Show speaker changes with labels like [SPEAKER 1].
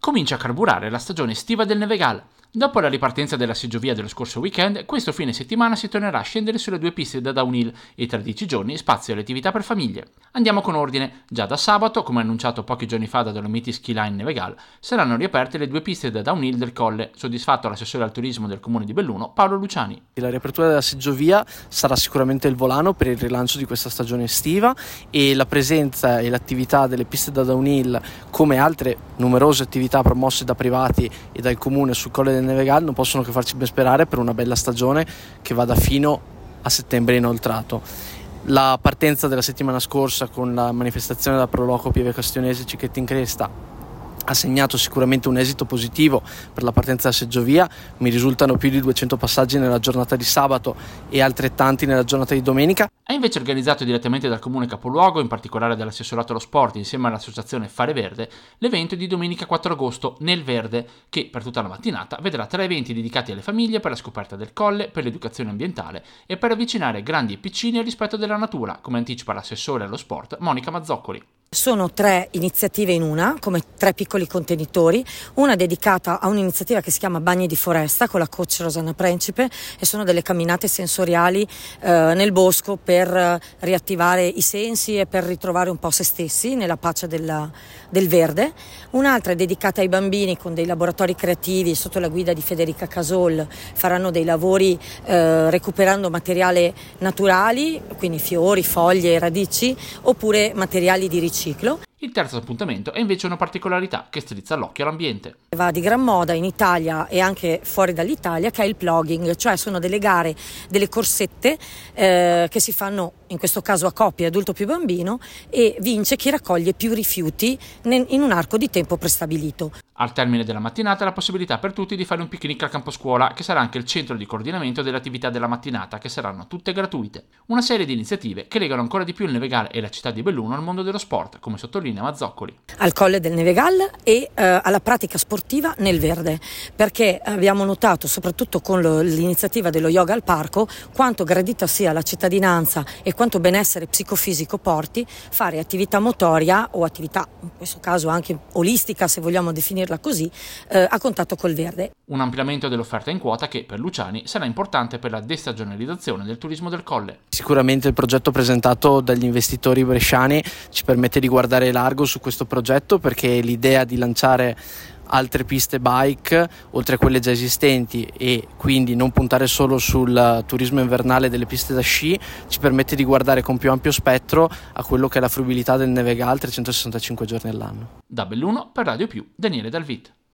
[SPEAKER 1] comincia a carburare la stagione estiva del Nevegal. Dopo la ripartenza della seggiovia dello scorso weekend, questo fine settimana si tornerà a scendere sulle 2 piste da downhill e tra 10 giorni spazio alle attività per famiglie. Andiamo con ordine. Già da sabato, come annunciato pochi giorni fa da Dolomiti Ski Line Nevegal, saranno riaperte le 2 piste da downhill del Colle, soddisfatto l'assessore al turismo del comune di Belluno, Paolo Luciani.
[SPEAKER 2] La riapertura della seggiovia sarà sicuramente il volano per il rilancio di questa stagione estiva e la presenza e l'attività delle piste da downhill, come altre numerose attività promosse da privati e dal comune sul Colle del Nevegal, non possono che farci ben sperare per una bella stagione che vada fino a settembre inoltrato. La partenza della settimana scorsa con la manifestazione da Proloco Pieve Castionese Cicchetti in Cresta ha segnato sicuramente un esito positivo per la partenza della seggiovia. Mi risultano più di 200 passaggi nella giornata di sabato e altrettanti nella giornata di domenica.
[SPEAKER 1] È invece organizzato direttamente dal comune capoluogo, in particolare dall'assessorato allo sport insieme all'associazione Fare Verde, l'evento di domenica 4 agosto nel Verde, che per tutta la mattinata vedrà 3 eventi dedicati alle famiglie per la scoperta del colle, per l'educazione ambientale e per avvicinare grandi e piccini al rispetto della natura, come anticipa l'assessore allo sport Monica Mazzoccoli.
[SPEAKER 3] Sono 3 iniziative in una, come 3 piccoli contenitori, una dedicata a un'iniziativa che si chiama Bagni di Foresta con la coach Rosanna Principe e sono delle camminate sensoriali nel bosco per riattivare i sensi e per ritrovare un po' se stessi nella pace del verde. Un'altra è dedicata ai bambini con dei laboratori creativi sotto la guida di Federica Casol, faranno dei lavori recuperando materiali naturali, quindi fiori, foglie, radici, oppure materiali di riciclo.
[SPEAKER 1] Il terzo appuntamento è invece una particolarità che strizza l'occhio all'ambiente.
[SPEAKER 3] Va di gran moda in Italia e anche fuori dall'Italia, che è il plogging, cioè sono delle gare, delle corsette che si fanno in questo caso a coppie, adulto più bambino, e vince chi raccoglie più rifiuti in un arco di tempo prestabilito.
[SPEAKER 1] Al termine della mattinata la possibilità per tutti di fare un picnic al campo scuola, che sarà anche il centro di coordinamento delle attività della mattinata, che saranno tutte gratuite. Una serie di iniziative che legano ancora di più il Nevegal e la città di Belluno al mondo dello sport, come sottolinea Mazzoccoli.
[SPEAKER 3] Al Colle del Nevegal e alla pratica sportiva nel verde, perché abbiamo notato, soprattutto con l'iniziativa dello yoga al parco, quanto gradita sia la cittadinanza e quanto benessere psicofisico porti fare attività motoria o attività, in questo caso anche olistica se vogliamo definirla così, a contatto col verde.
[SPEAKER 1] Un ampliamento dell'offerta in quota che per Luciani sarà importante per la destagionalizzazione del turismo del Colle.
[SPEAKER 2] Sicuramente il progetto presentato dagli investitori bresciani ci permette di guardare largo su questo progetto, perché l'idea di lanciare altre piste bike oltre a quelle già esistenti e quindi non puntare solo sul turismo invernale delle piste da sci ci permette di guardare con più ampio spettro a quello che è la fruibilità del Nevegal 365 giorni all'anno.
[SPEAKER 1] Da Belluno per Radio Più, Daniele Dalvit.